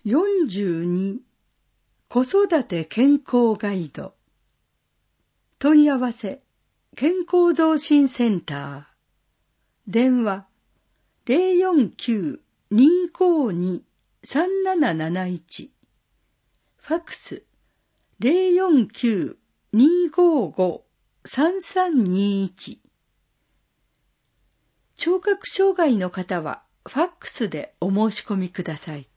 42子育て健康ガイド。問い合わせ健康増進センター。電話 049-252-3771。ファックス 049-255-3321。聴覚障害の方はファックスでお申し込みください。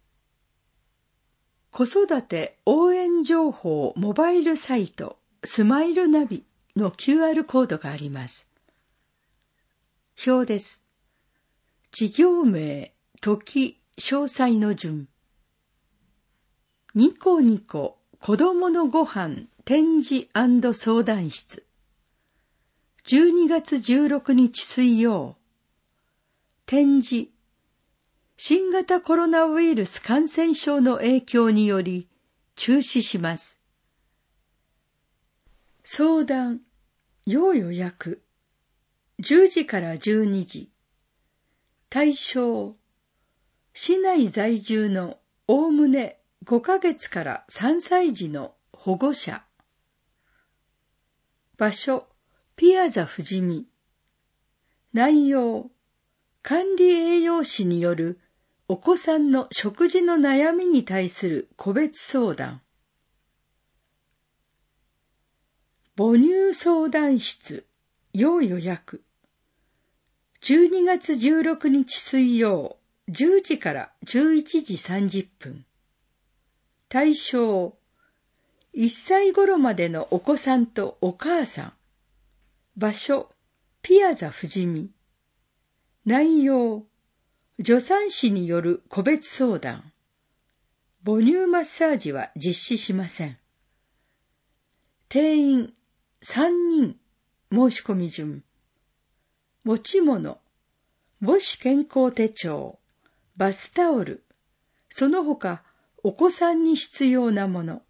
子育て応援情報モバイルサイトスマイルナビの QR コードがあります。表です。事業名、時、詳細の順。ニコニコ子供のご飯展示&相談室。12月16日水曜。展示。新型コロナウイルス感染症の影響により中止します。相談、要予約、10時から12時。対象、市内在住のおおむね5ヶ月から3歳児の保護者。場所、ピアザ富士見。内容、管理栄養士によるお子さんの食事の悩みに対する個別相談。母乳相談室、要予約。12月16日水曜、10時から11時30分。対象、1歳頃までのお子さんとお母さん。場所、ピアザ富士見。内容、助産師による個別相談。母乳マッサージは実施しません。定員3人。申し込み順。持ち物、母子健康手帳、バスタオル、その他お子さんに必要なもの。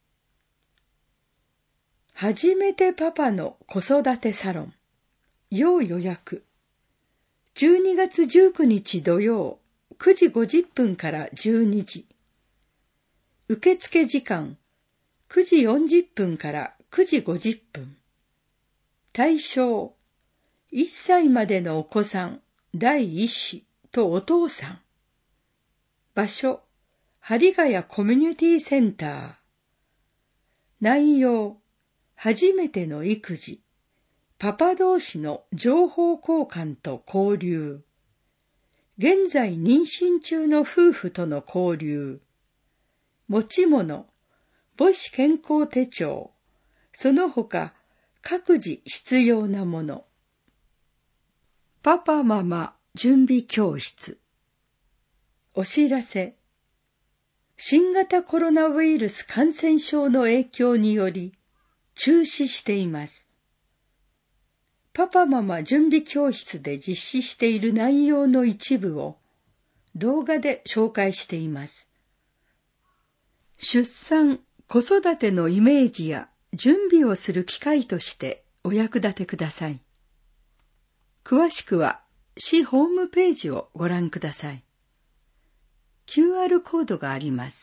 初めてパパの子育てサロン。要予約。12月19日土曜、9時50分から12時。受付時間、9時40分から9時50分。対象、1歳までのお子さん、第一子とお父さん。場所、針ヶ谷コミュニティセンター。内容、初めての育児。パパ同士の情報交換と交流。現在妊娠中の夫婦との交流。持ち物、母子健康手帳。その他、各自必要なもの。パパママ準備教室。お知らせ。新型コロナウイルス感染症の影響により中止しています。パパママ準備教室で実施している内容の一部を動画で紹介しています。出産、子育てのイメージや準備をする機会としてお役立てください。詳しくは市ホームページをご覧ください。QR コードがあります。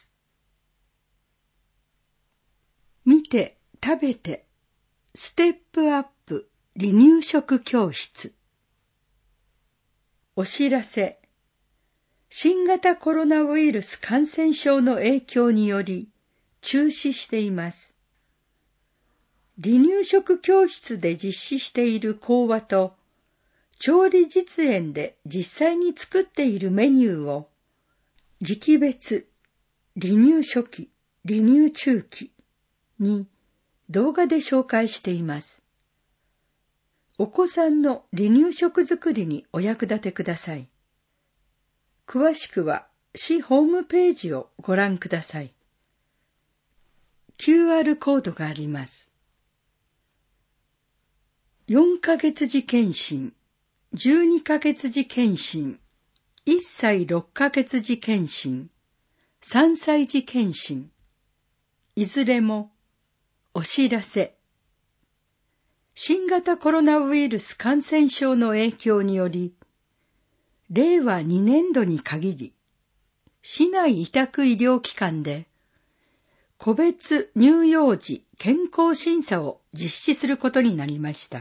見て、食べて、ステップアップ離乳食教室。お知らせ。新型コロナウイルス感染症の影響により中止しています。離乳食教室で実施している講話と調理実演で実際に作っているメニューを時期別、離乳初期、離乳中期に動画で紹介しています。お子さんの離乳食作りにお役立てください。詳しくは市ホームページをご覧ください。QR コードがあります。4ヶ月児検診、12ヶ月児検診、1歳6ヶ月児検診、3歳児検診、いずれもお知らせ。新型コロナウイルス感染症の影響により、令和2年度に限り、 市内委託医療機関で、個別乳幼児健康審査を実施することになりました。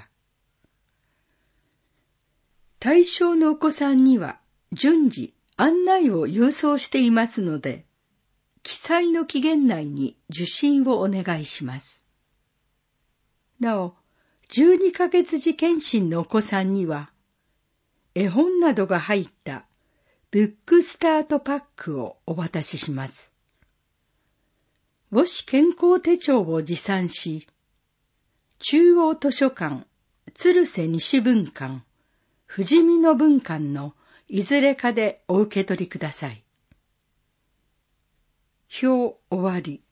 対象のお子さんには順次案内を郵送していますので、記載の期限内に受診をお願いします。なお、12ヶ月時検診のお子さんには、絵本などが入ったブックスタートパックをお渡しします。母子健康手帳を持参し、中央図書館、鶴瀬西分館、富士見野分館のいずれかでお受け取りください。表終わり。